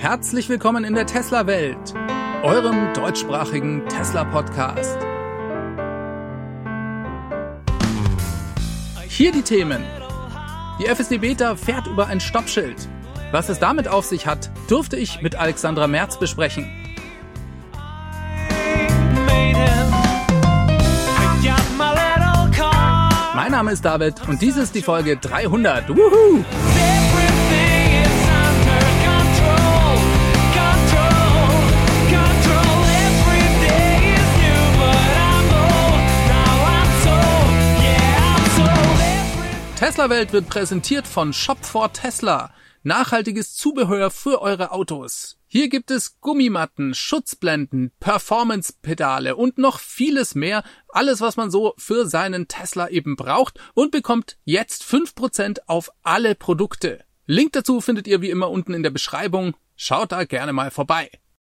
Herzlich willkommen in der Tesla-Welt, eurem deutschsprachigen Tesla-Podcast. Hier die Themen. Die FSD Beta fährt über ein Stoppschild. Was es damit auf sich hat, durfte ich mit Alexandra Merz besprechen. Mein Name ist David und dies ist die Folge 300. Wuhu! Tesla-Welt wird präsentiert von Shop4Tesla. Nachhaltiges Zubehör für eure Autos. Hier gibt es Gummimatten, Schutzblenden, Performance-Pedale und noch vieles mehr. Alles, was man so für seinen Tesla eben braucht und bekommt jetzt 5% auf alle Produkte. Link dazu findet ihr wie immer unten in der Beschreibung. Schaut da gerne mal vorbei.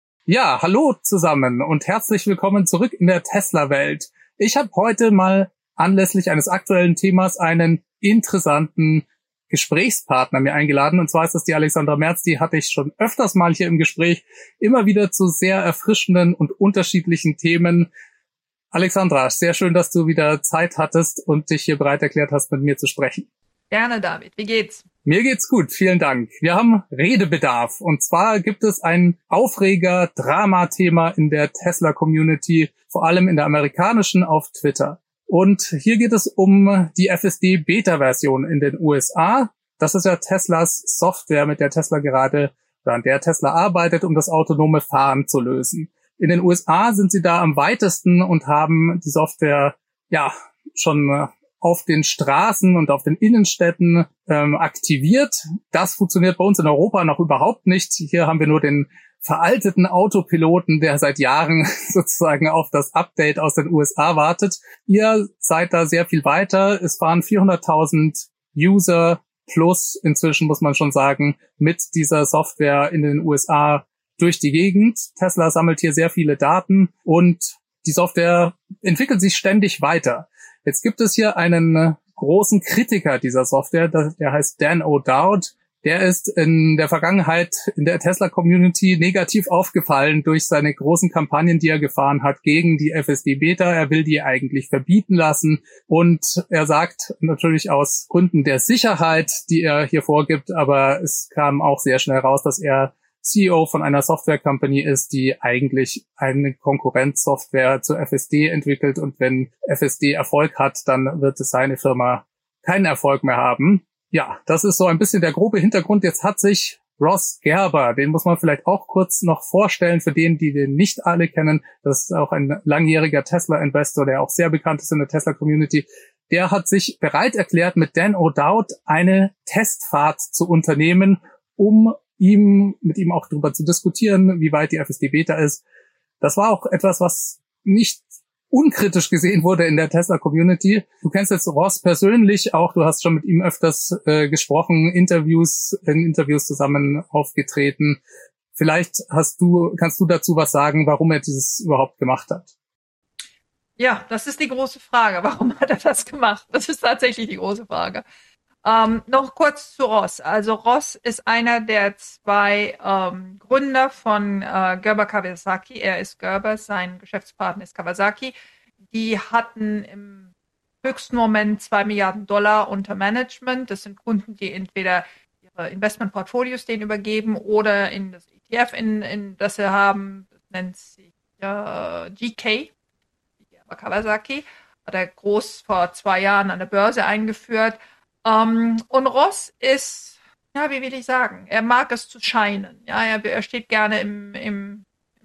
Ja, hallo zusammen und herzlich willkommen zurück in der Tesla-Welt. Ich habe heute mal anlässlich eines aktuellen Themas einen interessanten Gesprächspartner mir eingeladen. Und zwar ist das die Alexandra Merz. Die hatte ich schon öfters mal hier im Gespräch. Immer wieder zu sehr erfrischenden und unterschiedlichen Themen. Alexandra, sehr schön, dass du wieder Zeit hattest und dich hier bereit erklärt hast, mit mir zu sprechen. Gerne, David. Wie geht's? Mir geht's gut, vielen Dank. Wir haben Redebedarf. Und zwar gibt es ein Aufreger, Drama-Thema in der Tesla-Community, vor allem in der amerikanischen auf Twitter. Und hier geht es um die FSD-Beta-Version in den USA. Das ist ja Teslas Software, mit der Tesla gerade, oder an der Tesla arbeitet, um das autonome Fahren zu lösen. In den USA sind sie da am weitesten und haben die Software ja schon auf den Straßen und auf den Innenstädten aktiviert. Das funktioniert bei uns in Europa noch überhaupt nicht. Hier haben wir nur den veralteten Autopiloten, der seit Jahren sozusagen auf das Update aus den USA wartet. Ihr seid da sehr viel weiter. Es fahren 400.000 User plus, inzwischen muss man schon sagen, mit dieser Software in den USA durch die Gegend. Tesla sammelt hier sehr viele Daten und die Software entwickelt sich ständig weiter. Jetzt gibt es hier einen großen Kritiker dieser Software, der heißt Dan O'Dowd. Der ist in der Vergangenheit in der Tesla-Community negativ aufgefallen durch seine großen Kampagnen, die er gefahren hat gegen die FSD-Beta. Er will die eigentlich verbieten lassen und er sagt natürlich aus Gründen der Sicherheit, die er hier vorgibt, aber es kam auch sehr schnell raus, dass er CEO von einer Software-Company ist, die eigentlich eine Konkurrenzsoftware zur FSD entwickelt und wenn FSD Erfolg hat, dann wird es seine Firma keinen Erfolg mehr haben. Ja, das ist so ein bisschen der grobe Hintergrund. Jetzt hat sich Ross Gerber, den muss man vielleicht auch kurz noch vorstellen, für den, die den nicht alle kennen. Das ist auch ein langjähriger Tesla-Investor, der auch sehr bekannt ist in der Tesla-Community. Der hat sich bereit erklärt, mit Dan O'Dowd eine Testfahrt zu unternehmen, um mit ihm auch darüber zu diskutieren, wie weit die FSD-Beta ist. Das war auch etwas, was nicht unkritisch gesehen wurde in der Tesla-Community. Du kennst jetzt Ross persönlich auch, du hast schon mit ihm öfters gesprochen, in Interviews zusammen aufgetreten. Vielleicht kannst du dazu was sagen, warum er dieses überhaupt gemacht hat? Ja, das ist die große Frage. Warum hat er das gemacht? Das ist tatsächlich die große Frage. Noch kurz zu Ross. Also Ross ist einer der zwei Gründer von Gerber Kawasaki. Er ist Gerber, sein Geschäftspartner ist Kawasaki. Die hatten im höchsten Moment $2 Milliarden unter Management. Das sind Kunden, die entweder ihre Investmentportfolios denen übergeben oder in das ETF, in das sie haben. Das nennt sich GK, Gerber Kawasaki. Hat er groß vor 2 Jahren an der Börse eingeführt. Und Ross ist, ja, wie will ich sagen, er mag es zu scheinen. Ja, er steht gerne im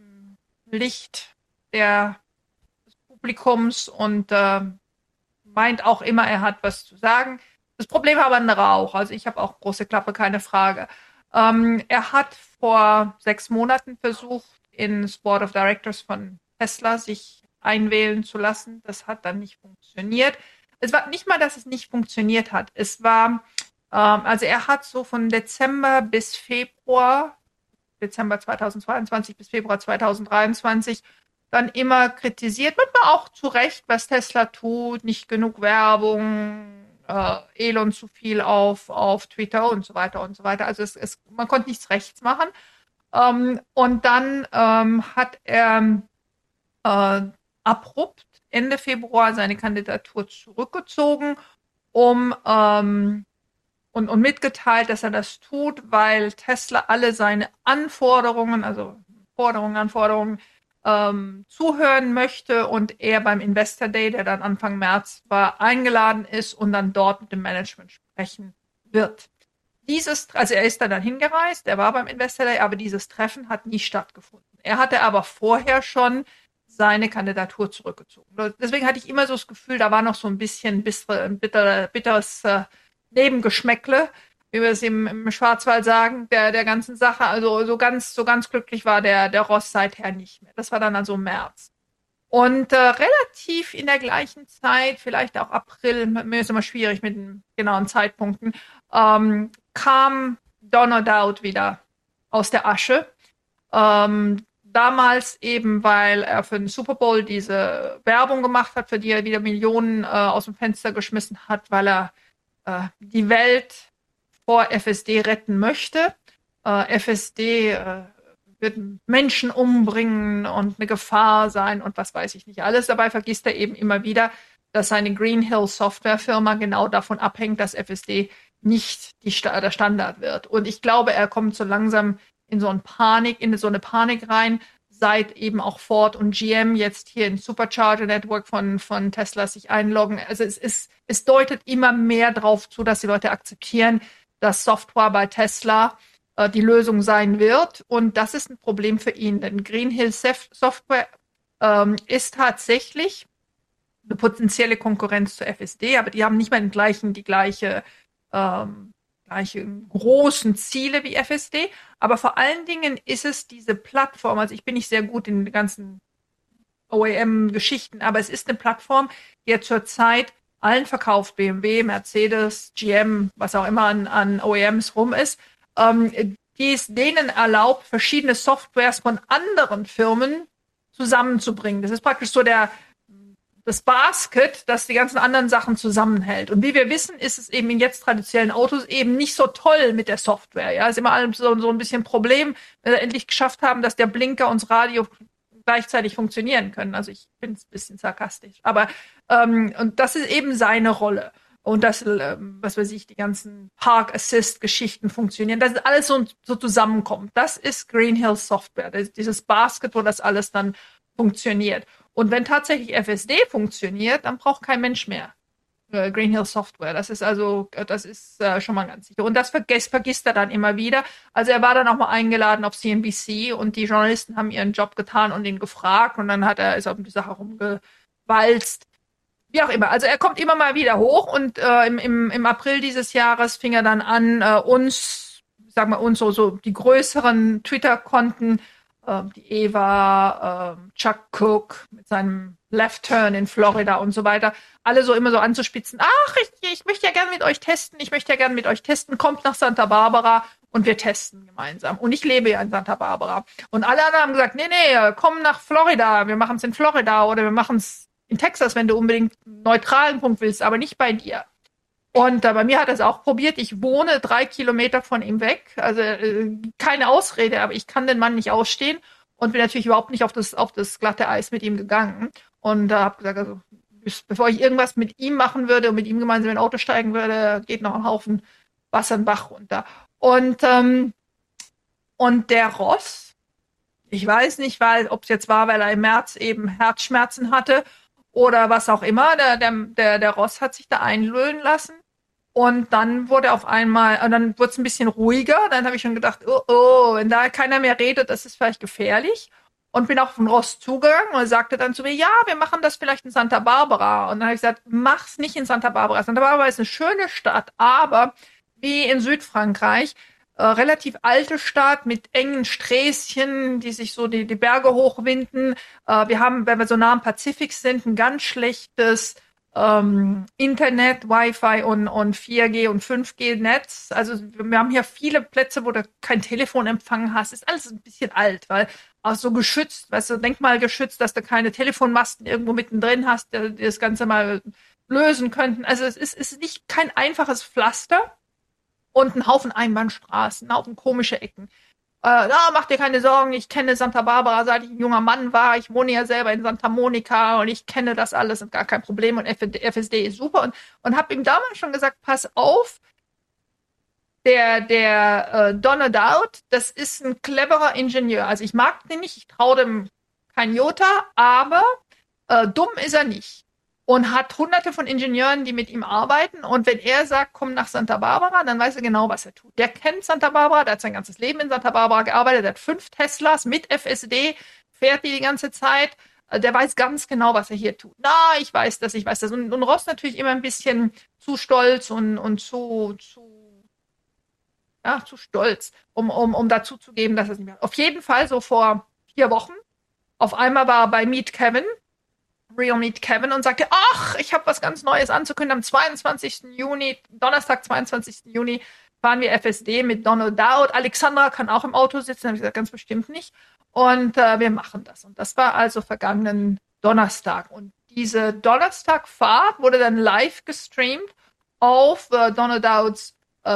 Licht des Publikums und meint auch immer, er hat was zu sagen. Das Problem haben andere auch. Also ich habe auch große Klappe, keine Frage. Er hat vor 6 Monaten versucht, ins Board of Directors von Tesla sich einwählen zu lassen. Das hat dann nicht funktioniert. Es war nicht mal, dass es nicht funktioniert hat. Es war, also er hat so von Dezember 2022 bis Februar 2023 dann immer kritisiert, manchmal auch zu Recht, was Tesla tut, nicht genug Werbung, Elon zu viel auf Twitter und so weiter und so weiter. Also man konnte nichts rechts machen. Und dann hat er abrupt Ende Februar seine Kandidatur zurückgezogen, und mitgeteilt, dass er das tut, weil Tesla alle seine Anforderungen, also Anforderungen, zuhören möchte und er beim Investor Day, der dann Anfang März war, eingeladen ist und dann dort mit dem Management sprechen wird. Also er ist dann hingereist, er war beim Investor Day, aber dieses Treffen hat nie stattgefunden. Er hatte aber vorher schon seine Kandidatur zurückgezogen. Deswegen hatte ich immer so das Gefühl, da war noch so ein bisschen bitteres Nebengeschmäckle, wie wir es im Schwarzwald sagen, der ganzen Sache. Also so ganz glücklich war der Ross seither nicht mehr. Das war dann also März. Und relativ in der gleichen Zeit, vielleicht auch April, mir ist immer schwierig mit den genauen Zeitpunkten, kam Don O'Dowd wieder aus der Asche. Damals eben, weil er für den Super Bowl diese Werbung gemacht hat, für die er wieder Millionen aus dem Fenster geschmissen hat, weil er die Welt vor FSD retten möchte. FSD wird Menschen umbringen und eine Gefahr sein und was weiß ich nicht alles. Dabei vergisst er eben immer wieder, dass seine Green Hill Softwarefirma genau davon abhängt, dass FSD nicht der Standard wird. Und ich glaube, er kommt so langsam in so eine Panik rein, seit eben auch Ford und GM jetzt hier in Supercharger Network von Tesla sich einloggen. Also es deutet immer mehr darauf zu, dass die Leute akzeptieren, dass Software bei Tesla die Lösung sein wird. Und das ist ein Problem für ihn, denn Green Hill Software ist tatsächlich eine potenzielle Konkurrenz zur FSD, aber die haben nicht mal die gleiche großen Ziele wie FSD, aber vor allen Dingen ist es diese Plattform, also ich bin nicht sehr gut in den ganzen OEM-Geschichten, aber es ist eine Plattform, die ja zurzeit allen verkauft, BMW, Mercedes, GM, was auch immer an OEMs rum ist, die es denen erlaubt, verschiedene Softwares von anderen Firmen zusammenzubringen. Das ist praktisch so das Basket, das die ganzen anderen Sachen zusammenhält. Und wie wir wissen, ist es eben in jetzt traditionellen Autos eben nicht so toll mit der Software. Ja, ist immer allem so ein bisschen Problem, wenn wir endlich geschafft haben, dass der Blinker und das Radio gleichzeitig funktionieren können. Also ich bin ein bisschen sarkastisch. Aber und das ist eben seine Rolle. Und das, was weiß ich, die ganzen Park Assist Geschichten funktionieren, dass alles so zusammenkommt. Das ist Green Hill Software. Das ist dieses Basket, wo das alles dann funktioniert. Und wenn tatsächlich FSD funktioniert, dann braucht kein Mensch mehr Green Hill Software. Das ist schon mal ganz sicher. Und das vergisst er dann immer wieder. Also er war dann auch mal eingeladen auf CNBC und die Journalisten haben ihren Job getan und ihn gefragt und dann ist er um die Sache rumgewalzt. Wie auch immer. Also er kommt immer mal wieder hoch und im April dieses Jahres fing er dann an, uns so die größeren Twitter-Konten, die Eva, Chuck Cook mit seinem Left Turn in Florida und so weiter, alle so immer so anzuspitzen. Ach, ich möchte ja gern mit euch testen. Kommt nach Santa Barbara und wir testen gemeinsam. Und ich lebe ja in Santa Barbara. Und alle anderen haben gesagt, nee, komm nach Florida. Wir machen es in Florida oder wir machen es in Texas, wenn du unbedingt einen neutralen Punkt willst, aber nicht bei dir. Und bei mir hat er es auch probiert. Ich wohne 3 Kilometer von ihm weg. Also keine Ausrede, aber ich kann den Mann nicht ausstehen und bin natürlich überhaupt nicht auf das glatte Eis mit ihm gegangen. Und habe gesagt, also bevor ich irgendwas mit ihm machen würde und mit ihm gemeinsam in ein Auto steigen würde, geht noch ein Haufen Wasser den Bach runter. Und der Ross, ich weiß nicht, ob es jetzt war, weil er im März eben Herzschmerzen hatte oder was auch immer. Der Ross hat sich da einlullen lassen. Und dann wurde es ein bisschen ruhiger. Dann habe ich schon gedacht, oh, wenn da keiner mehr redet, das ist vielleicht gefährlich. Und bin auch von Ross zugegangen und er sagte dann zu mir, ja, wir machen das vielleicht in Santa Barbara. Und dann habe ich gesagt, mach's nicht in Santa Barbara. Santa Barbara ist eine schöne Stadt, aber wie in Südfrankreich, relativ alte Stadt mit engen Sträßchen, die sich so die Berge hochwinden. Wir haben, wenn wir so nah am Pazifik sind, ein ganz schlechtes Internet, Wi-Fi und 4G und 5G-Netz. Also wir haben hier viele Plätze, wo du kein Telefonempfang hast. Ist alles ein bisschen alt, weil auch so geschützt, weißt du, denkmalgeschützt, dass du keine Telefonmasten irgendwo mittendrin hast, die das Ganze mal lösen könnten. Also es ist nicht kein einfaches Pflaster und ein Haufen Einbahnstraßen, ein Haufen komische Ecken. mach dir keine Sorgen, ich kenne Santa Barbara, seit ich ein junger Mann war. Ich wohne ja selber in Santa Monica und ich kenne das alles und gar kein Problem und FSD ist super. Und habe ihm damals schon gesagt, pass auf, der Donald Dowd, das ist ein cleverer Ingenieur. Also ich mag den nicht, ich traue dem kein Jota, aber dumm ist er nicht. Und hat hunderte von Ingenieuren, die mit ihm arbeiten. Und wenn er sagt, komm nach Santa Barbara, dann weiß er genau, was er tut. Der kennt Santa Barbara, der hat sein ganzes Leben in Santa Barbara gearbeitet, der hat 5 Teslas mit FSD, fährt die ganze Zeit. Der weiß ganz genau, was er hier tut. Na, ich weiß das, ich weiß das. Und Ross natürlich immer ein bisschen zu stolz und zu stolz, um dazu zu geben, dass er es nicht mehr hat. Auf jeden Fall so vor 4 Wochen. Auf einmal war er bei Meet Kevin, Real Meet Kevin, und sagte, ach, ich habe was ganz Neues anzukündigen. Am 22. Juni, Donnerstag, 22. Juni, fahren wir FSD mit Donald Dowd. Alexandra kann auch im Auto sitzen. Da habe ich gesagt, ganz bestimmt nicht. Und wir machen das. Und das war also vergangenen Donnerstag. Und diese Donnerstagfahrt wurde dann live gestreamt auf Donald Dowds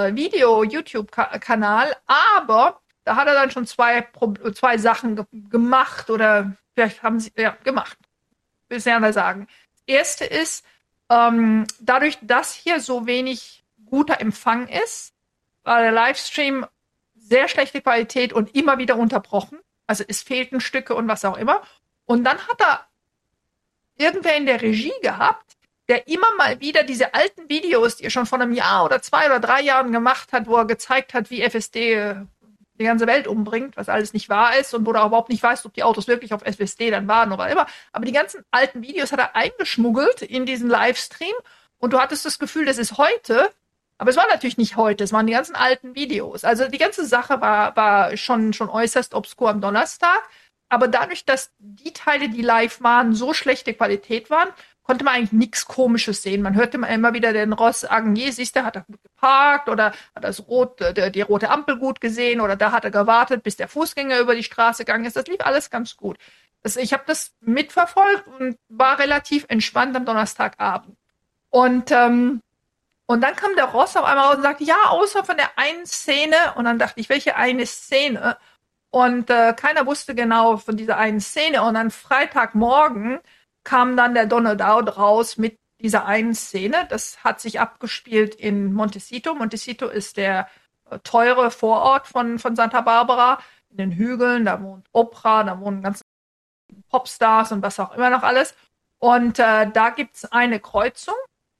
Video-YouTube-Kanal. Aber da hat er dann schon zwei Sachen gemacht oder vielleicht haben sie gemacht. Bisher mal sagen. Das erste ist, dadurch, dass hier so wenig guter Empfang ist, war der Livestream sehr schlechte Qualität und immer wieder unterbrochen. Also es fehlten Stücke und was auch immer. Und dann hat er irgendwer in der Regie gehabt, der immer mal wieder diese alten Videos, die er schon vor einem Jahr oder 2 oder 3 Jahren gemacht hat, wo er gezeigt hat, wie FSD die ganze Welt umbringt, was alles nicht wahr ist und wo du auch überhaupt nicht weißt, ob die Autos wirklich auf FSD dann waren oder immer. Aber die ganzen alten Videos hat er eingeschmuggelt in diesen Livestream und du hattest das Gefühl, das ist heute, aber es war natürlich nicht heute, es waren die ganzen alten Videos. Also die ganze Sache war schon äußerst obskur am Donnerstag, aber dadurch, dass die Teile, die live waren, so schlechte Qualität waren, konnte man eigentlich nichts Komisches sehen. Man hörte immer wieder den Ross sagen, siehst du, hat er gut geparkt oder hat die rote Ampel gut gesehen oder da hat er gewartet, bis der Fußgänger über die Straße gegangen ist. Das lief alles ganz gut. Ich habe das mitverfolgt und war relativ entspannt am Donnerstagabend. Und dann kam der Ross auf einmal raus und sagte, ja, außer von der einen Szene. Und dann dachte ich, welche eine Szene? Und keiner wusste genau von dieser einen Szene. Und dann Freitagmorgen kam dann der Donald Dowd raus mit dieser einen Szene. Das hat sich abgespielt in Montecito. Montecito ist der teure Vorort von Santa Barbara. In den Hügeln, da wohnt Oprah, da wohnen ganze Popstars und was auch immer noch alles. Und da gibt's eine Kreuzung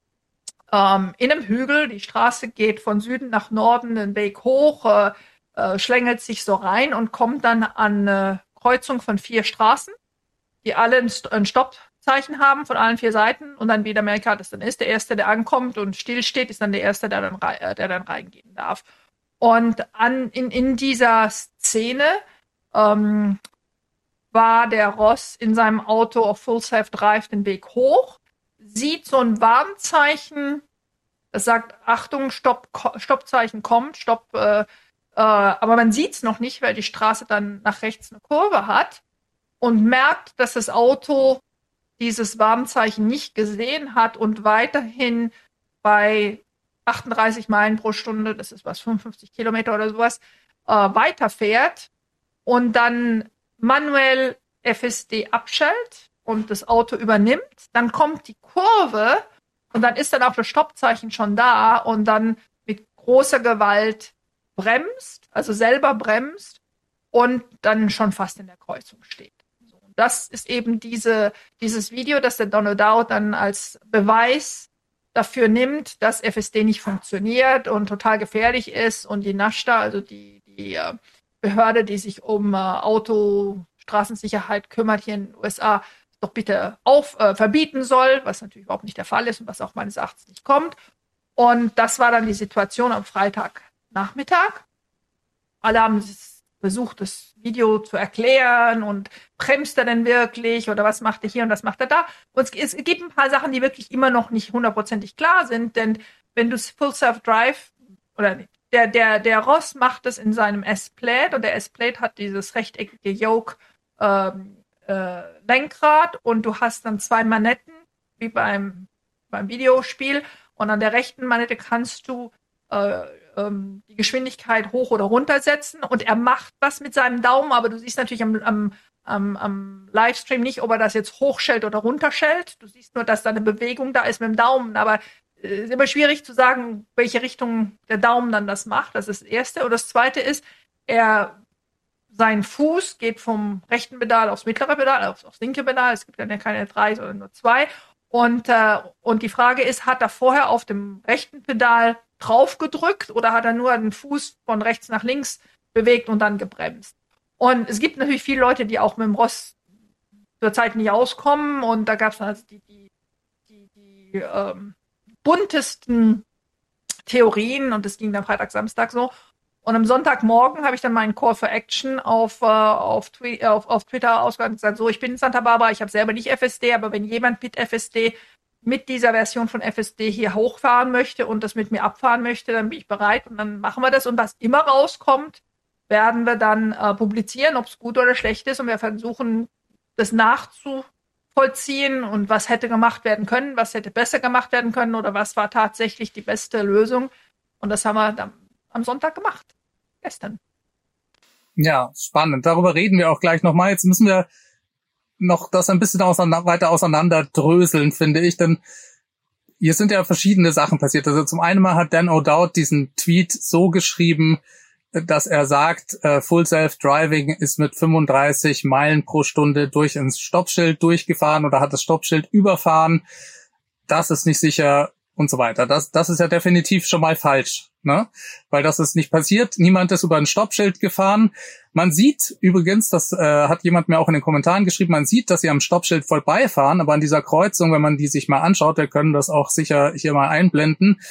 in einem Hügel. Die Straße geht von Süden nach Norden den Weg hoch, schlängelt sich so rein und kommt dann an eine Kreuzung von 4 Straßen, die alle ein Stoppzeichen haben von allen 4 Seiten und dann, wie in Amerika das dann ist, der Erste, der ankommt und stillsteht, ist dann der Erste, der dann reingehen darf. Und in dieser Szene war der Ross in seinem Auto auf Full Self Drive den Weg hoch, sieht so ein Warnzeichen, das sagt, Achtung, Stoppzeichen kommt, Stopp, aber man sieht's noch nicht, weil die Straße dann nach rechts eine Kurve hat und merkt, dass das Auto dieses Warnzeichen nicht gesehen hat und weiterhin bei 38 Meilen pro Stunde, das ist 55 Kilometer oder sowas, weiterfährt und dann manuell FSD abschaltet und das Auto übernimmt. Dann kommt die Kurve und dann ist dann auch das Stoppzeichen schon da und dann mit großer Gewalt bremst, also selber bremst und dann schon fast in der Kreuzung steht. So, das ist eben dieses Video, das der Donald Dowd dann als Beweis dafür nimmt, dass FSD nicht funktioniert und total gefährlich ist und die NASTA, also die Behörde, die sich um Straßensicherheit kümmert hier in den USA, doch bitte verbieten soll, was natürlich überhaupt nicht der Fall ist und was auch meines Erachtens nicht kommt. Und das war dann die Situation am Freitagnachmittag. Alle haben versucht, das Video zu erklären und bremst er denn wirklich oder was macht er hier und was macht er da. Und es gibt ein paar Sachen, die wirklich immer noch nicht hundertprozentig klar sind, denn wenn du Full Self Drive oder der Ross macht es in seinem S-Plate und der S-Plate hat dieses rechteckige Yoke Lenkrad und du hast dann 2 Manetten, wie beim Videospiel und an der rechten Manette kannst du die Geschwindigkeit hoch oder runter setzen und er macht was mit seinem Daumen, aber du siehst natürlich am Livestream nicht, ob er das jetzt hochschellt oder runterschellt. Du siehst nur, dass da eine Bewegung da ist mit dem Daumen, aber es ist immer schwierig zu sagen, welche Richtung der Daumen dann das macht. Das ist das Erste. Und das Zweite ist, sein Fuß geht vom rechten Pedal aufs mittlere Pedal, aufs linke Pedal. Es gibt ja keine 3, sondern nur 2. Und die Frage ist, hat er vorher auf dem rechten Pedal drauf gedrückt oder hat er nur den Fuß von rechts nach links bewegt und dann gebremst? Und es gibt natürlich viele Leute, die auch mit dem Ross zurzeit nicht auskommen. Und da gab es also die buntesten Theorien und es ging dann Freitag, Samstag so. Und am Sonntagmorgen habe ich dann meinen Call for Action auf Twitter ausgegangen und gesagt, so, ich bin in Santa Barbara, ich habe selber nicht FSD, aber wenn jemand mit FSD, mit dieser Version von FSD hier hochfahren möchte und das mit mir abfahren möchte, dann bin ich bereit und dann machen wir das. Und was immer rauskommt, werden wir dann publizieren, ob es gut oder schlecht ist. Und wir versuchen, das nachzuvollziehen und was hätte gemacht werden können, was hätte besser gemacht werden können oder was war tatsächlich die beste Lösung. Und das haben wir dann am Sonntag gemacht. Gestern. Ja, spannend. Darüber reden wir auch gleich nochmal. Jetzt müssen wir noch das ein bisschen weiter auseinanderdröseln, finde ich, denn hier sind ja verschiedene Sachen passiert. Also zum einen mal hat Dan O'Dowd diesen Tweet so geschrieben, dass er sagt, Full Self-Driving ist mit 35 Meilen pro Stunde durch ins Stoppschild durchgefahren oder hat das Stoppschild überfahren. Das ist nicht sicher und so weiter. Das ist ja definitiv schon mal falsch, ne? Weil das ist nicht passiert. Niemand ist über ein Stoppschild gefahren. Man sieht übrigens, das hat jemand mir auch in den Kommentaren geschrieben, man sieht, dass sie am Stoppschild vorbeifahren, aber an dieser Kreuzung, wenn man die sich mal anschaut, wir können das auch sicher hier mal einblenden,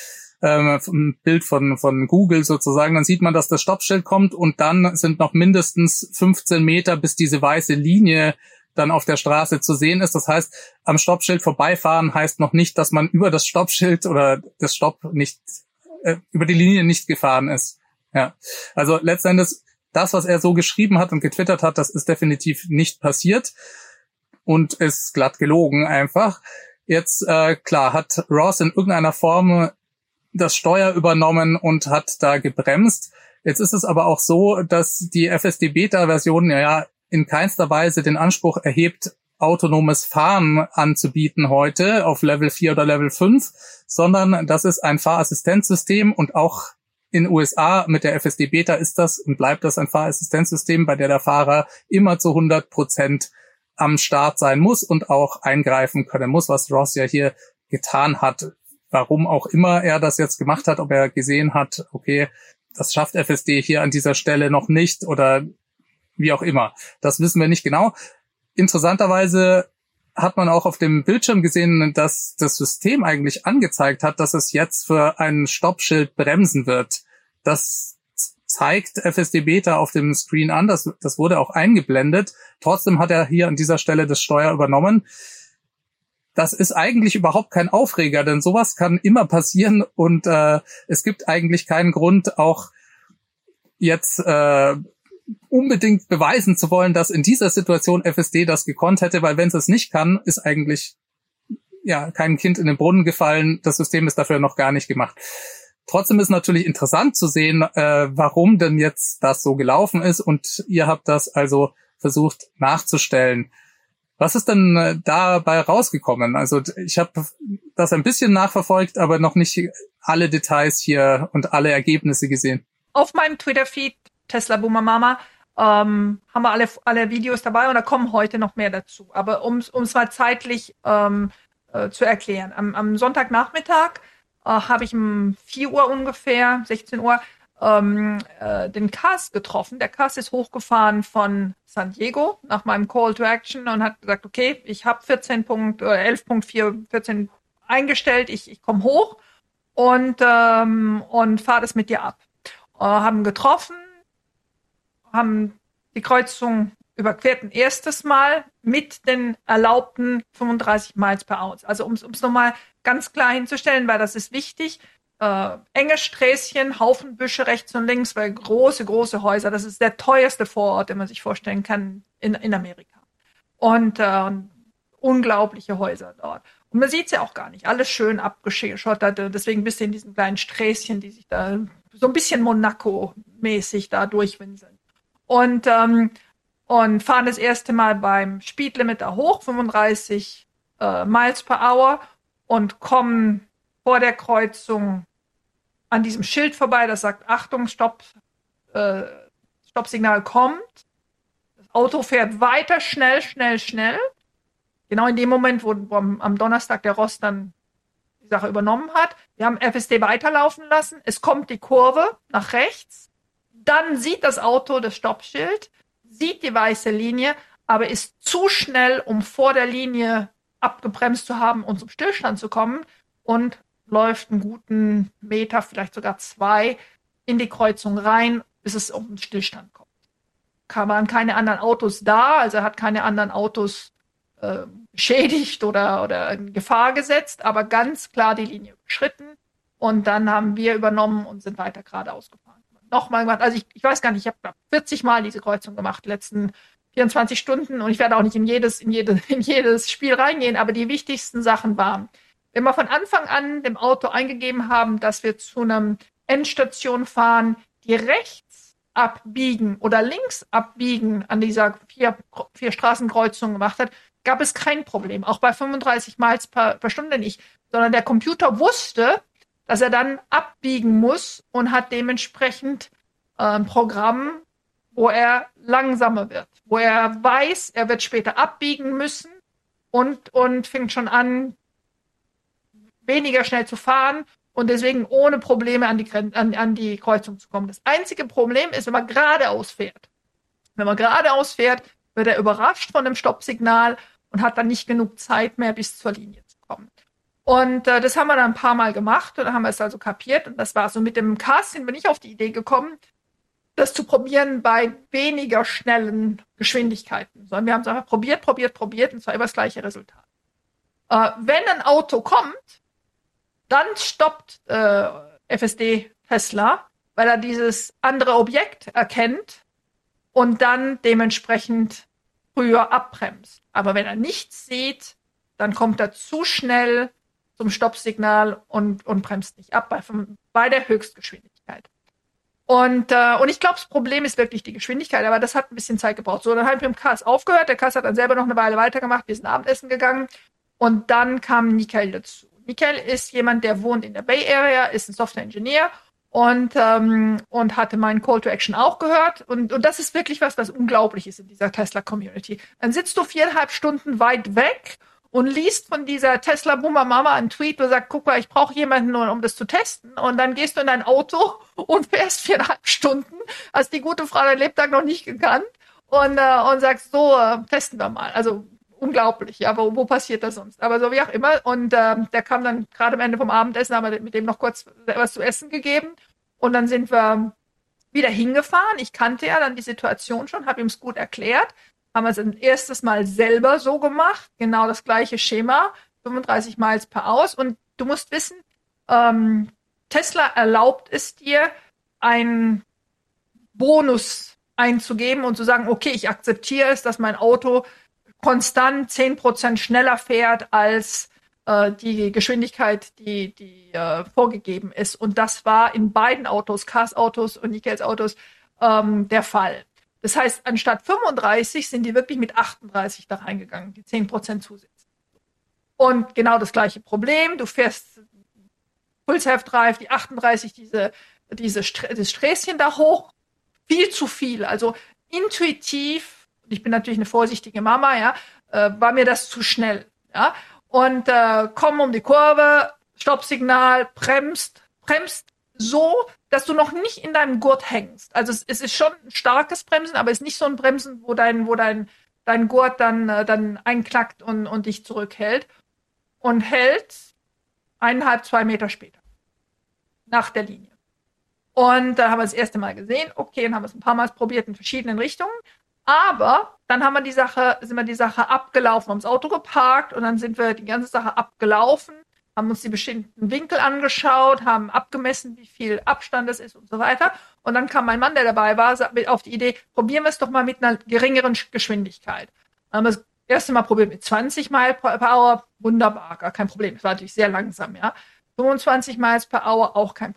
ein Bild von Google sozusagen, dann sieht man, dass das Stoppschild kommt und dann sind noch mindestens 15 Meter, bis diese weiße Linie dann auf der Straße zu sehen ist. Das heißt, am Stoppschild vorbeifahren heißt noch nicht, dass man über das Stoppschild oder das Stopp nicht, über die Linie nicht gefahren ist. Ja, also letztendlich das, was er so geschrieben hat und getwittert hat, das ist definitiv nicht passiert und ist glatt gelogen einfach. Jetzt, klar, hat Ross in irgendeiner Form das Steuer übernommen und hat da gebremst. Jetzt ist es aber auch so, dass die FSD-Beta-Version ja in keinster Weise den Anspruch erhebt, autonomes Fahren anzubieten heute auf Level 4 oder Level 5, sondern das ist ein Fahrassistenzsystem und auch in USA mit der FSD-Beta ist das und bleibt das ein Fahrassistenzsystem, bei der der Fahrer immer zu 100% am Start sein muss und auch eingreifen können muss, was Ross ja hier getan hat. Warum auch immer er das jetzt gemacht hat, ob er gesehen hat, okay, das schafft FSD hier an dieser Stelle noch nicht oder wie auch immer. Das wissen wir nicht genau. Interessanterweise hat man auch auf dem Bildschirm gesehen, dass das System eigentlich angezeigt hat, dass es jetzt für ein Stoppschild bremsen wird. Das zeigt FSD Beta auf dem Screen an. Das wurde auch eingeblendet. Trotzdem hat er hier an dieser Stelle das Steuer übernommen. Das ist eigentlich überhaupt kein Aufreger, denn sowas kann immer passieren und es gibt eigentlich keinen Grund, auch jetzt unbedingt beweisen zu wollen, dass in dieser Situation FSD das gekonnt hätte, weil wenn es nicht kann, ist eigentlich ja kein Kind in den Brunnen gefallen. Das System ist dafür noch gar nicht gemacht. Trotzdem ist natürlich interessant zu sehen, warum denn jetzt das so gelaufen ist und ihr habt das also versucht nachzustellen. Was ist denn dabei rausgekommen? Also ich habe das ein bisschen nachverfolgt, aber noch nicht alle Details hier und alle Ergebnisse gesehen. Auf meinem Twitter-Feed Tesla Boomer Mama haben wir alle Videos dabei und da kommen heute noch mehr dazu. Aber um es mal zeitlich zu erklären. Am Sonntagnachmittag habe ich um 4 Uhr ungefähr, 16 Uhr, den Cast getroffen. Der Cast ist hochgefahren von San Diego nach meinem Call to Action und hat gesagt, okay, ich habe 11.4 eingestellt, ich komme hoch und fahre das mit dir ab. Haben getroffen, haben die Kreuzung überquert ein erstes Mal mit den erlaubten 35 Miles per Hour. Also um es nochmal ganz klar hinzustellen, weil das ist wichtig, enge Sträßchen, Haufen Büsche rechts und links, weil große Häuser, das ist der teuerste Vorort, den man sich vorstellen kann in Amerika. Und unglaubliche Häuser dort. Und man sieht es ja auch gar nicht, alles schön abgeschottert, deswegen bist du in diesen kleinen Sträßchen, die sich da so ein bisschen Monaco-mäßig da durchwinseln. Und fahren das erste Mal beim Speedlimit da hoch, 35 Miles per Hour, und kommen vor der Kreuzung an diesem Schild vorbei, das sagt, Achtung, Stopp, Stoppsignal kommt. Das Auto fährt weiter, schnell. Genau in dem Moment, wo am Donnerstag der Ross dann die Sache übernommen hat. Wir haben FSD weiterlaufen lassen. Es kommt die Kurve nach rechts. Dann sieht das Auto das Stoppschild, sieht die weiße Linie, aber ist zu schnell, um vor der Linie abgebremst zu haben und zum Stillstand zu kommen, und läuft einen guten Meter, vielleicht sogar 2, in die Kreuzung rein, bis es um den Stillstand kommt. Waren keine anderen Autos da, also er hat keine anderen Autos beschädigt oder in Gefahr gesetzt, aber ganz klar die Linie überschritten, und dann haben wir übernommen und sind weiter geradeaus gefahren. Nochmal gemacht, also ich weiß gar nicht, ich habe 40 Mal diese Kreuzung gemacht, letzten 24 Stunden, und ich werde auch nicht in jedes Spiel reingehen, aber die wichtigsten Sachen waren, wenn wir von Anfang an dem Auto eingegeben haben, dass wir zu einer Endstation fahren, die rechts abbiegen oder links abbiegen an dieser vier Straßenkreuzung gemacht hat, gab es kein Problem, auch bei 35 Miles per Stunde nicht, sondern der Computer wusste, dass er dann abbiegen muss und hat dementsprechend ein Programm, wo er langsamer wird, wo er weiß, er wird später abbiegen müssen und fängt schon an, weniger schnell zu fahren und deswegen ohne Probleme an die Kreuzung zu kommen. Das einzige Problem ist, wenn man geradeaus fährt. Wenn man geradeaus fährt, wird er überrascht von dem Stoppsignal und hat dann nicht genug Zeit mehr, bis zur Linie zu kommen. Und das haben wir dann ein paar Mal gemacht, und dann haben wir es also kapiert, und das war so. Mit dem Cars sind wir nicht auf die Idee gekommen, das zu probieren bei weniger schnellen Geschwindigkeiten, sondern wir haben es einfach probiert, und zwar immer das gleiche Resultat. Wenn ein Auto kommt, dann stoppt FSD Tesla, weil er dieses andere Objekt erkennt und dann dementsprechend früher abbremst. Aber wenn er nichts sieht, dann kommt er zu schnell zum Stoppsignal und bremst nicht ab bei der Höchstgeschwindigkeit. Und ich glaube, das Problem ist wirklich die Geschwindigkeit, aber das hat ein bisschen Zeit gebraucht. So, dann haben wir mit dem Kass aufgehört. Der Kass hat dann selber noch eine Weile weitergemacht. Wir sind Abendessen gegangen, und dann kam Nikhil dazu. Nikhil ist jemand, der wohnt in der Bay Area, ist ein Software-Engineer und hatte meinen Call to Action auch gehört. Und das ist wirklich was unglaublich ist in dieser Tesla-Community. Dann sitzt du 4,5 Stunden weit weg und liest von dieser Tesla-Boomer-Mama einen Tweet, wo sagt, guck mal, ich brauche jemanden, um das zu testen. Und dann gehst du in dein Auto und fährst 4,5 Stunden, hast die gute Frau dein Lebtag noch nicht gekannt, und sagst, so, testen wir mal. Also unglaublich, ja, wo passiert das sonst? Aber so wie auch immer. Und der kam dann gerade am Ende vom Abendessen, haben wir mit dem noch kurz was zu essen gegeben. Und dann sind wir wieder hingefahren. Ich kannte ja dann die Situation schon, habe ihm es gut erklärt. Haben wir es ein erstes Mal selber so gemacht. Genau das gleiche Schema, 35 Miles per Hour. Und du musst wissen, Tesla erlaubt es dir, einen Bonus einzugeben und zu sagen, okay, ich akzeptiere es, dass mein Auto konstant 10% schneller fährt als die Geschwindigkeit, die vorgegeben ist. Und das war in beiden Autos, Cars Autos und Nikhils Autos, der Fall. Das heißt, anstatt 35 sind die wirklich mit 38 da reingegangen, die 10% zusätzlich. Und genau das gleiche Problem. Du fährst Full Self-Drive, die 38, das Sträßchen da hoch, viel zu viel. Also intuitiv, ich bin natürlich eine vorsichtige Mama, ja, war mir das zu schnell, ja. Und komm um die Kurve, Stoppsignal, bremst so, dass du noch nicht in deinem Gurt hängst. Also es ist schon ein starkes Bremsen, aber es ist nicht so ein Bremsen, wo dein Gurt dann einklackt und dich zurückhält. Und hält 1,5, 2 Meter später. Nach der Linie. Und da haben wir das erste Mal gesehen, okay, dann haben wir es ein paar Mal probiert in verschiedenen Richtungen. Aber dann sind wir die Sache abgelaufen, haben das Auto geparkt und dann sind wir die ganze Sache abgelaufen, haben uns die bestimmten Winkel angeschaut, haben abgemessen, wie viel Abstand es ist und so weiter. Und dann kam mein Mann, der dabei war, auf die Idee, probieren wir es doch mal mit einer geringeren Geschwindigkeit. Dann haben wir das erste Mal probiert mit 20 Mile per Hour, wunderbar, gar kein Problem. Das war natürlich sehr langsam, ja. 25 Miles per Hour, auch kein Problem.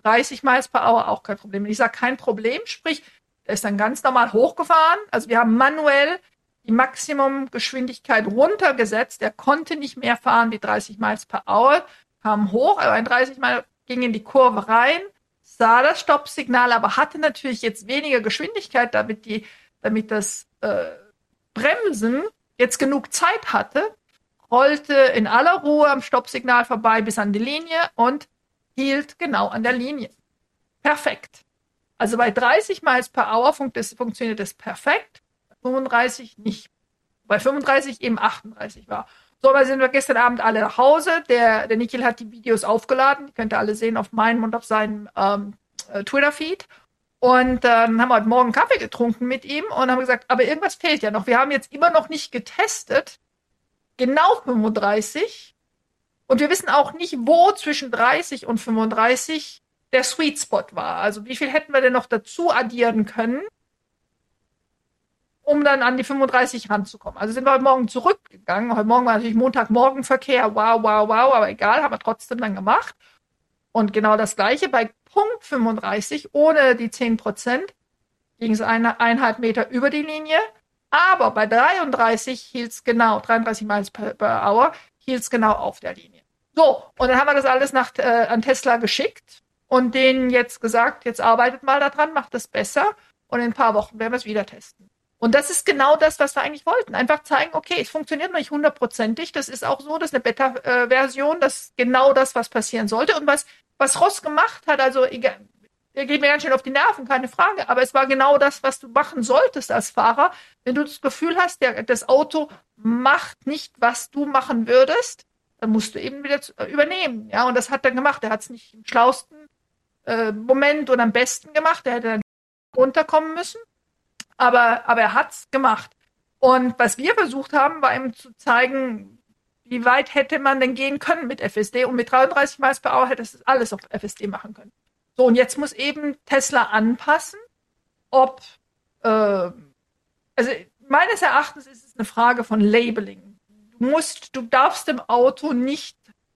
30 Miles per Hour auch kein Problem. Ich sage kein Problem, sprich, der ist dann ganz normal hochgefahren. Also wir haben manuell die Maximumgeschwindigkeit runtergesetzt. Der konnte nicht mehr fahren wie 30 Miles per Hour, kam hoch, aber ein 30 Mal ging in die Kurve rein, sah das Stoppsignal, aber hatte natürlich jetzt weniger Geschwindigkeit, damit das Bremsen jetzt genug Zeit hatte, rollte in aller Ruhe am Stoppsignal vorbei bis an die Linie und hielt genau an der Linie. Perfekt. Also bei 30 Miles per Hour funktioniert das perfekt, bei 35 nicht. Bei 35 eben 38 war. So, aber sind wir gestern Abend alle nach Hause. Der Nikhil hat die Videos aufgeladen. Die könnt ihr alle sehen auf meinem und auf seinem Twitter-Feed. Und haben heute Morgen Kaffee getrunken mit ihm und haben gesagt, aber irgendwas fehlt ja noch. Wir haben jetzt immer noch nicht getestet. Genau 35. Und wir wissen auch nicht, wo zwischen 30 und 35 der Sweet Spot war. Also wie viel hätten wir denn noch dazu addieren können, um dann an die 35 ranzukommen. Also sind wir heute Morgen zurückgegangen. Heute Morgen war natürlich Montagmorgenverkehr. Wow, aber egal, haben wir trotzdem dann gemacht. Und genau das Gleiche bei Punkt 35, ohne die 10%, ging es 1,5 Meter über die Linie. Aber bei 33 hielt es genau, 33 Miles per Hour, hielt es genau auf der Linie. So, und dann haben wir das alles an Tesla geschickt und denen jetzt gesagt, jetzt arbeitet mal daran, macht das besser und in ein paar Wochen werden wir es wieder testen. Und das ist genau das, was wir eigentlich wollten. Einfach zeigen, okay, es funktioniert noch nicht 100%. Das ist auch so, das ist eine Beta-Version, das ist genau das, was passieren sollte. Und was Ross gemacht hat, also egal, der geht mir ganz schön auf die Nerven, keine Frage, aber es war genau das, was du machen solltest als Fahrer. Wenn du das Gefühl hast, das Auto macht nicht, was du machen würdest, dann musst du eben wieder übernehmen. Ja, und das hat er gemacht. Er hat es nicht im schlausten Moment oder am besten gemacht. Er hätte dann runterkommen müssen. Aber er hat's gemacht. Und was wir versucht haben, war ihm zu zeigen, wie weit hätte man denn gehen können mit FSD. Und mit 33 Miles per Hour hätte es alles auf FSD machen können. So, und jetzt muss eben Tesla anpassen, also meines Erachtens ist es eine Frage von Labeling. Du darfst dem Auto nicht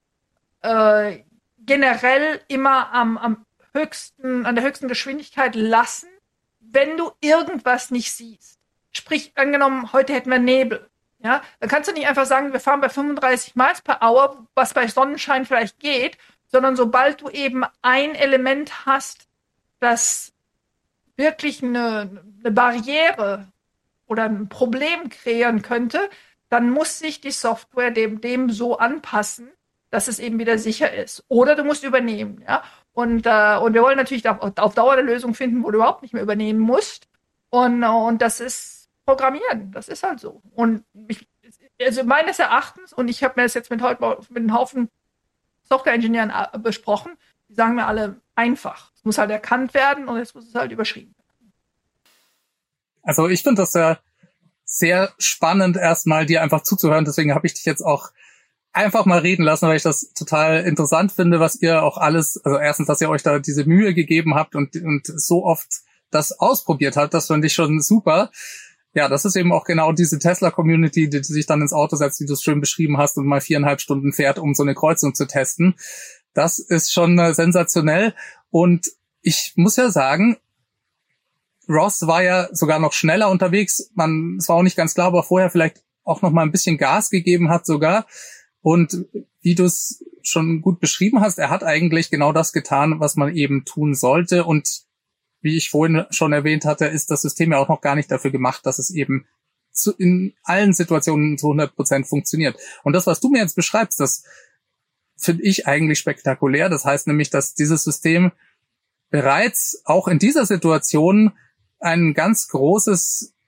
generell immer an der höchsten Geschwindigkeit lassen, wenn du irgendwas nicht siehst. Sprich, angenommen, heute hätten wir Nebel. Ja, dann kannst du nicht einfach sagen, wir fahren bei 35 Miles per Hour, was bei Sonnenschein vielleicht geht, sondern sobald du eben ein Element hast, das wirklich eine Barriere oder ein Problem kreieren könnte, dann muss sich die Software dem so anpassen, dass es eben wieder sicher ist. Oder du musst übernehmen, ja. Und wir wollen natürlich auf Dauer eine Lösung finden, wo du überhaupt nicht mehr übernehmen musst. Und das ist Programmieren. Das ist halt so. Und also meines Erachtens, und ich habe mir das jetzt mit einem Haufen Software-Ingenieuren besprochen, die sagen mir alle einfach. Es muss halt erkannt werden und jetzt muss es halt überschrieben werden. Also ich finde das ja sehr spannend, erstmal dir einfach zuzuhören. Deswegen habe ich dich jetzt auch einfach mal reden lassen, weil ich das total interessant finde, was ihr auch alles, also erstens, dass ihr euch da diese Mühe gegeben habt und so oft das ausprobiert habt, das fand ich schon super. Ja, das ist eben auch genau diese Tesla-Community, die sich dann ins Auto setzt, wie du es schön beschrieben hast, und mal 4,5 Stunden fährt, um so eine Kreuzung zu testen. Das ist schon sensationell. Und ich muss ja sagen, Ross war ja sogar noch schneller unterwegs. Es war auch nicht ganz klar, ob er vorher vielleicht auch noch mal ein bisschen Gas gegeben hat sogar. Und wie du es schon gut beschrieben hast, er hat eigentlich genau das getan, was man eben tun sollte. Und wie ich vorhin schon erwähnt hatte, ist das System ja auch noch gar nicht dafür gemacht, dass es eben in allen Situationen zu 100% funktioniert. Und das, was du mir jetzt beschreibst, das finde ich eigentlich spektakulär. Das heißt nämlich, dass dieses System bereits auch in dieser Situation eine ganz große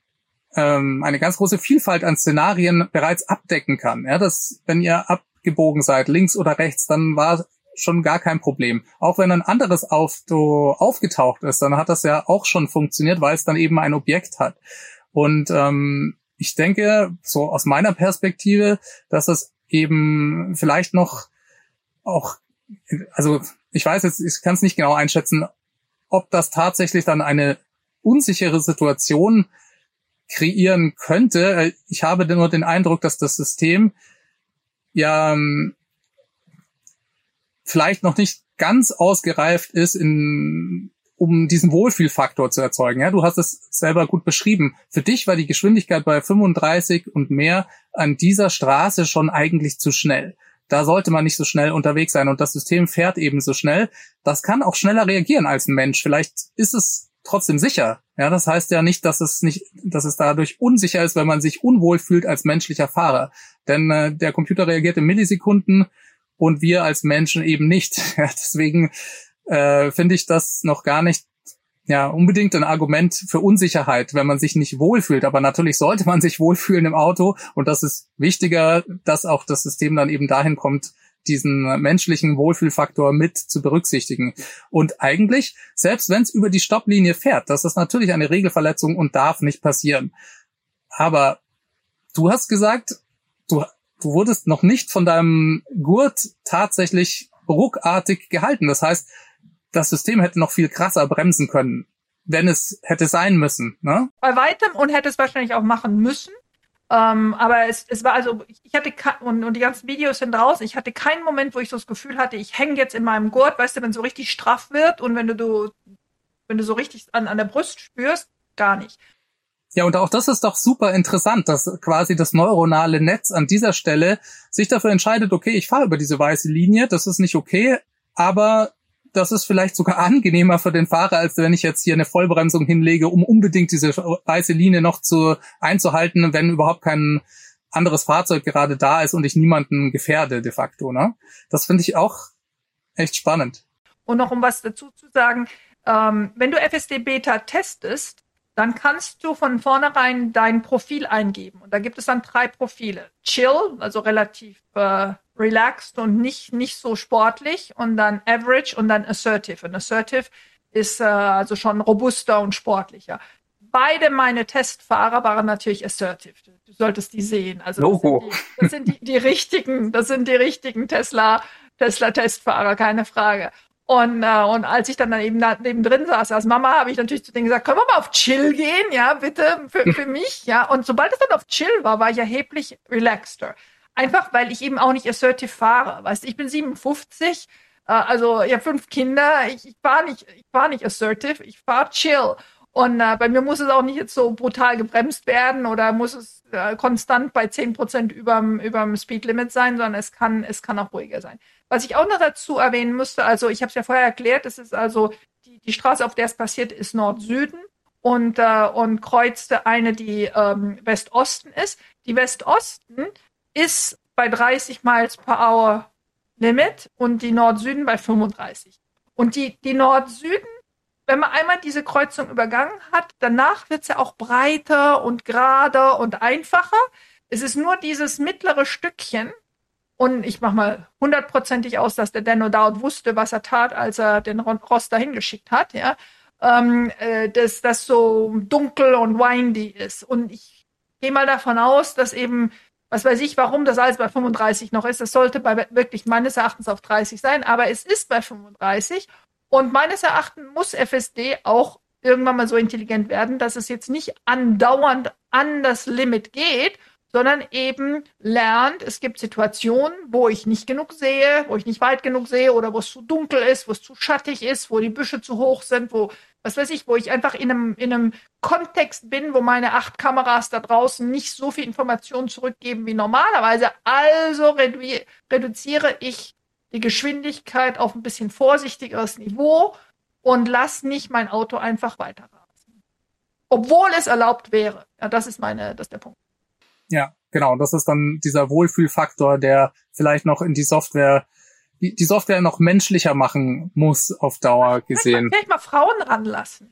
Vielfalt an Szenarien bereits abdecken kann. Ja, dass, wenn ihr abgebogen seid, links oder rechts, dann war schon gar kein Problem. Auch wenn ein anderes Auto aufgetaucht ist, dann hat das ja auch schon funktioniert, weil es dann eben ein Objekt hat. Und ich denke, so aus meiner Perspektive, dass es eben vielleicht noch auch, also ich weiß jetzt, ich kann es nicht genau einschätzen, ob das tatsächlich dann eine unsichere Situation kreieren könnte. Ich habe nur den Eindruck, dass das System ja vielleicht noch nicht ganz ausgereift ist, um diesen Wohlfühlfaktor zu erzeugen. Ja, du hast es selber gut beschrieben. Für dich war die Geschwindigkeit bei 35 und mehr an dieser Straße schon eigentlich zu schnell. Da sollte man nicht so schnell unterwegs sein und das System fährt eben so schnell. Das kann auch schneller reagieren als ein Mensch. Vielleicht ist es trotzdem sicher. Ja, das heißt ja nicht, dass es dadurch unsicher ist, wenn man sich unwohl fühlt als menschlicher Fahrer. Denn der Computer reagiert in Millisekunden und wir als Menschen eben nicht. Ja, deswegen finde ich das noch gar nicht unbedingt ein Argument für Unsicherheit, wenn man sich nicht wohlfühlt. Aber natürlich sollte man sich wohlfühlen im Auto und das ist wichtiger, dass auch das System dann eben dahin kommt, diesen menschlichen Wohlfühlfaktor mit zu berücksichtigen. Und eigentlich, selbst wenn es über die Stopplinie fährt, das ist natürlich eine Regelverletzung und darf nicht passieren. Aber du hast gesagt, du wurdest noch nicht von deinem Gurt tatsächlich ruckartig gehalten. Das heißt, das System hätte noch viel krasser bremsen können, wenn es hätte sein müssen. Ne? Bei weitem und hätte es wahrscheinlich auch machen müssen. Aber es war also, ich hatte und die ganzen Videos sind draußen, ich hatte keinen Moment, wo ich so das Gefühl hatte, ich hänge jetzt in meinem Gurt, weißt du, wenn es so richtig straff wird und wenn du so richtig an der Brust spürst, gar nicht. Ja, und auch das ist doch super interessant, dass quasi das neuronale Netz an dieser Stelle sich dafür entscheidet, okay, ich fahre über diese weiße Linie, das ist nicht okay, aber das ist vielleicht sogar angenehmer für den Fahrer, als wenn ich jetzt hier eine Vollbremsung hinlege, um unbedingt diese weiße Linie noch einzuhalten, wenn überhaupt kein anderes Fahrzeug gerade da ist und ich niemanden gefährde de facto. Ne? Das finde ich auch echt spannend. Und noch um was dazu zu sagen, wenn du FSD Beta testest, dann kannst du von vornherein dein Profil eingeben. Und da gibt es dann 3 Profile. Chill, also relativ relaxed und nicht so sportlich. Und dann Average und dann Assertive. Und Assertive ist also schon robuster und sportlicher. Beide meine Testfahrer waren natürlich Assertive. Du solltest die sehen. Also das sind die richtigen Tesla-Testfahrer, keine Frage. Und als ich dann eben nebendrin saß als Mama, habe ich natürlich zu denen gesagt, können wir mal auf Chill gehen, ja, bitte, für mich, ja. Und sobald es dann auf Chill war ich erheblich relaxter. Einfach, weil ich eben auch nicht assertive fahre. Weißt du, ich bin 57, also ich habe 5 Kinder, ich fahr nicht assertive, ich fahre chill. Und bei mir muss es auch nicht jetzt so brutal gebremst werden oder muss es konstant bei 10% überm Speedlimit sein, sondern es kann auch ruhiger sein. Was ich auch noch dazu erwähnen müsste, also ich habe es ja vorher erklärt, es ist also die Straße, auf der es passiert, ist Nord-Süden und kreuzte eine, die West-Osten ist. Die West-Osten ist bei 30 Miles per Hour Limit und die Nord-Süden bei 35. Und die Nord-Süden, wenn man einmal diese Kreuzung übergangen hat, danach wird es ja auch breiter und gerader und einfacher. Es ist nur dieses mittlere Stückchen, und ich mache mal 100%ig aus, dass der Dan O'Dowd wusste, was er tat, als er den Ross dahin geschickt hat, ja, dass das so dunkel und windy ist. Und ich gehe mal davon aus, dass eben, was weiß ich, warum das alles bei 35 noch ist, das sollte wirklich meines Erachtens auf 30 sein, aber es ist bei 35 und meines Erachtens muss FSD auch irgendwann mal so intelligent werden, dass es jetzt nicht andauernd an das Limit geht, sondern eben lernt, es gibt Situationen, wo ich nicht genug sehe, wo ich nicht weit genug sehe oder wo es zu dunkel ist, wo es zu schattig ist, wo die Büsche zu hoch sind, wo, was weiß ich, wo ich einfach in einem Kontext bin, wo meine 8 Kameras da draußen nicht so viel Informationen zurückgeben wie normalerweise. Also reduziere ich die Geschwindigkeit auf ein bisschen vorsichtigeres Niveau und lass nicht mein Auto einfach weiterrasen. Obwohl es erlaubt wäre. Ja, das ist der Punkt. Ja, genau. Das ist dann dieser Wohlfühlfaktor, der vielleicht noch in die Software noch menschlicher machen muss auf Dauer gesehen. Vielleicht mal Frauen ranlassen.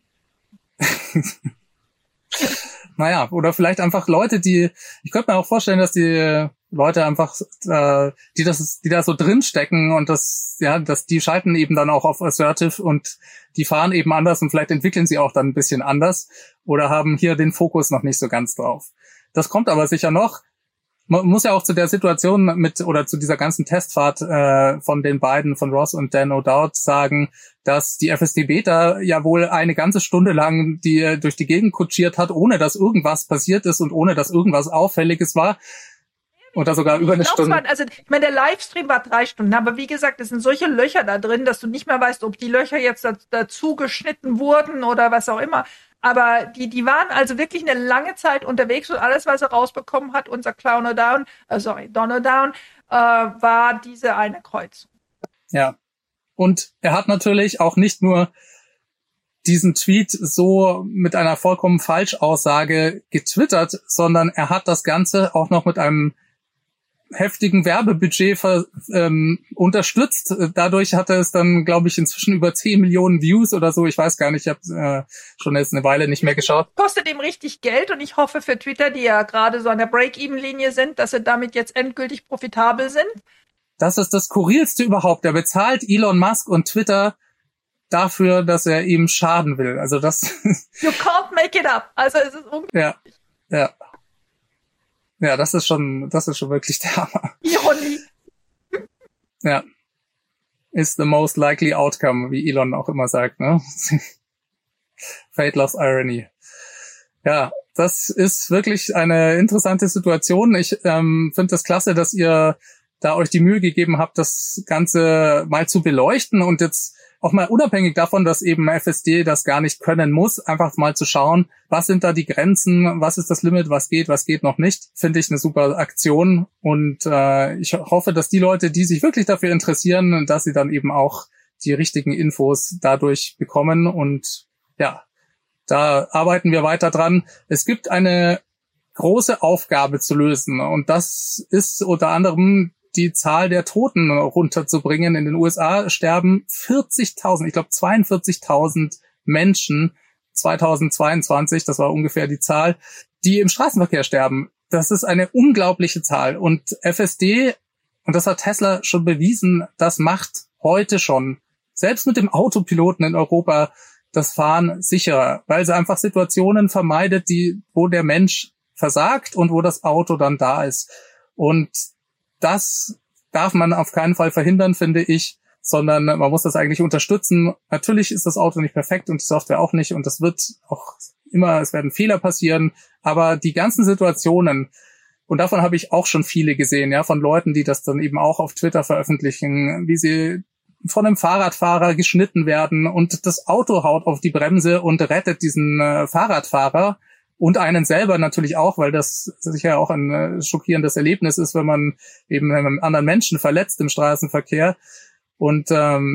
Naja, oder vielleicht einfach Leute, ich könnte mir auch vorstellen, dass die Leute einfach, die da so drinstecken und dass die schalten eben dann auch auf Assertive und die fahren eben anders und vielleicht entwickeln sie auch dann ein bisschen anders oder haben hier den Fokus noch nicht so ganz drauf. Das kommt aber sicher noch. Man muss ja auch zu der Situation zu dieser ganzen Testfahrt von den beiden, von Ross und Dan O'Dowd, sagen, dass die FSD Beta ja wohl eine ganze Stunde lang die durch die Gegend kutschiert hat, ohne dass irgendwas passiert ist und ohne dass irgendwas Auffälliges war. Oder sogar über eine Stunde. Also ich meine, der Livestream war 3 Stunden, aber wie gesagt, es sind solche Löcher da drin, dass du nicht mehr weißt, ob die Löcher jetzt dazu geschnitten wurden oder was auch immer. Aber die waren also wirklich eine lange Zeit unterwegs und alles, was er rausbekommen hat, unser Donald Down, war diese eine Kreuzung. Ja. Und er hat natürlich auch nicht nur diesen Tweet so mit einer vollkommen Falschaussage getwittert, sondern er hat das Ganze auch noch mit einem heftigen Werbebudget unterstützt. Dadurch hatte es dann, glaube ich, inzwischen über 10 Millionen Views oder so. Ich weiß gar nicht, ich habe schon jetzt eine Weile nicht mehr geschaut. Kostet ihm richtig Geld und ich hoffe für Twitter, die ja gerade so an der Break-Even-Linie sind, dass sie damit jetzt endgültig profitabel sind. Das ist das Skurrilste überhaupt. Er bezahlt Elon Musk und Twitter dafür, dass er ihm schaden will. Also das... You can't make it up. Also es ist unglaublich. Ja. Ja, das ist schon wirklich der Hammer. Ironie. Ja. Is the most likely outcome, wie Elon auch immer sagt, ne? Fate loves irony. Ja, das ist wirklich eine interessante Situation. Ich finde das klasse, dass ihr da euch die Mühe gegeben habt, das Ganze mal zu beleuchten und jetzt auch mal unabhängig davon, dass eben FSD das gar nicht können muss, einfach mal zu schauen, was sind da die Grenzen, was ist das Limit, was geht noch nicht, finde ich eine super Aktion und ich hoffe, dass die Leute, die sich wirklich dafür interessieren, dass sie dann eben auch die richtigen Infos dadurch bekommen und ja, da arbeiten wir weiter dran. Es gibt eine große Aufgabe zu lösen und das ist unter anderem die Zahl der Toten runterzubringen. In den USA sterben 40.000, ich glaube 42.000 Menschen 2022, das war ungefähr die Zahl, die im Straßenverkehr sterben. Das ist eine unglaubliche Zahl. Und FSD, und das hat Tesla schon bewiesen, das macht heute schon, selbst mit dem Autopiloten in Europa, das Fahren sicherer, weil sie einfach Situationen vermeidet, wo der Mensch versagt und wo das Auto dann da ist. Und das darf man auf keinen Fall verhindern, finde ich, sondern man muss das eigentlich unterstützen. Natürlich ist das Auto nicht perfekt und die Software auch nicht und das wird auch immer, es werden Fehler passieren, aber die ganzen Situationen, und davon habe ich auch schon viele gesehen, ja, von Leuten, die das dann eben auch auf Twitter veröffentlichen, wie sie von einem Fahrradfahrer geschnitten werden und das Auto haut auf die Bremse und rettet diesen Fahrradfahrer. Und einen selber natürlich auch, weil das sicher auch ein schockierendes Erlebnis ist, wenn man eben einen anderen Menschen verletzt im Straßenverkehr. Und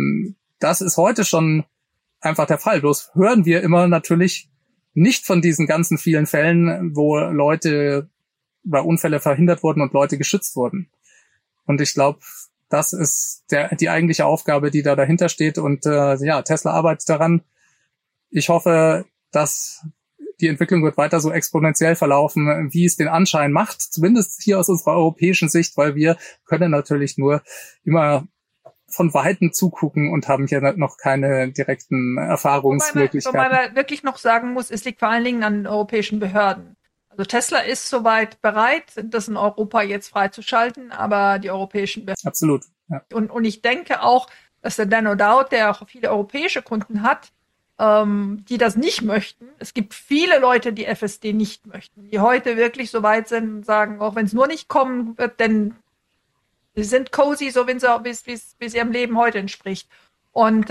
das ist heute schon einfach der Fall. Bloß hören wir immer natürlich nicht von diesen ganzen vielen Fällen, wo Leute bei Unfälle verhindert wurden und Leute geschützt wurden. Und ich glaube, das ist die eigentliche Aufgabe, die da dahinter steht. Und ja, Tesla arbeitet daran. Ich hoffe, dass die Entwicklung wird weiter so exponentiell verlaufen, wie es den Anschein macht, zumindest hier aus unserer europäischen Sicht, weil wir können natürlich nur immer von Weitem zugucken und haben hier noch keine direkten Erfahrungsmöglichkeiten. Wobei man wirklich noch sagen muss, es liegt vor allen Dingen an den europäischen Behörden. Also Tesla ist soweit bereit, das in Europa jetzt freizuschalten, aber die europäischen Behörden. Absolut. Ja. Und ich denke auch, dass der Dan O'Dowd, der auch viele europäische Kunden hat, die das nicht möchten. Es gibt viele Leute, die FSD nicht möchten, die heute wirklich so weit sind und sagen, auch wenn es nur nicht kommen wird, denn sie sind cozy, so wie es ihrem Leben heute entspricht. Und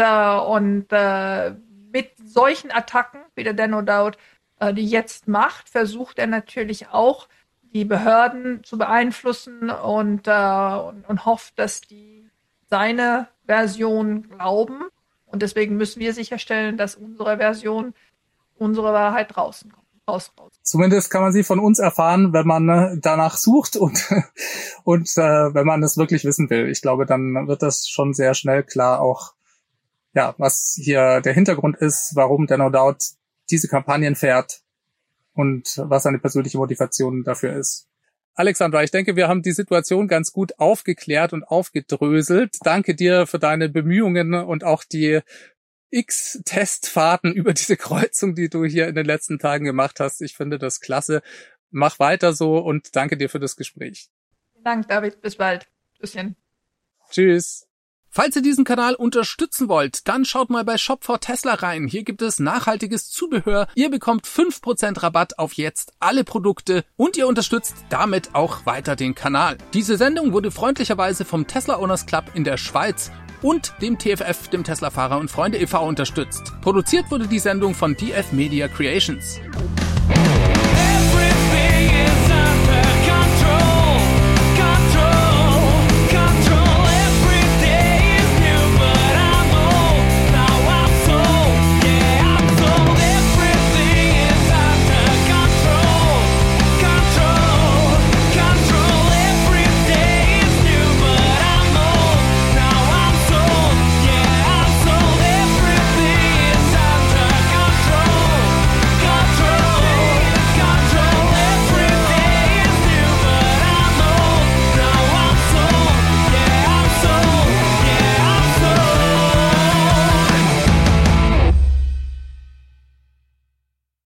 mit solchen Attacken, wie der Dan O'Dowd die jetzt macht, versucht er natürlich auch, die Behörden zu beeinflussen und hofft, dass die seine Version glauben. Und deswegen müssen wir sicherstellen, dass unsere Version, unsere Wahrheit draußen kommt. Raus. Zumindest kann man sie von uns erfahren, wenn man danach sucht und wenn man es wirklich wissen will. Ich glaube, dann wird das schon sehr schnell klar auch, ja, was hier der Hintergrund ist, warum Dan O'Dowd diese Kampagnen fährt und was seine persönliche Motivation dafür ist. Alexandra, ich denke, wir haben die Situation ganz gut aufgeklärt und aufgedröselt. Danke dir für deine Bemühungen und auch die X-Testfahrten über diese Kreuzung, die du hier in den letzten Tagen gemacht hast. Ich finde das klasse. Mach weiter so und danke dir für das Gespräch. Vielen Dank, David. Bis bald. Tschüsschen. Tschüss. Falls ihr diesen Kanal unterstützen wollt, dann schaut mal bei Shop for Tesla rein. Hier gibt es nachhaltiges Zubehör. Ihr bekommt 5% Rabatt auf jetzt alle Produkte und ihr unterstützt damit auch weiter den Kanal. Diese Sendung wurde freundlicherweise vom Tesla Owners Club in der Schweiz und dem TFF, dem Tesla Fahrer und Freunde e.V. unterstützt. Produziert wurde die Sendung von DF Media Creations.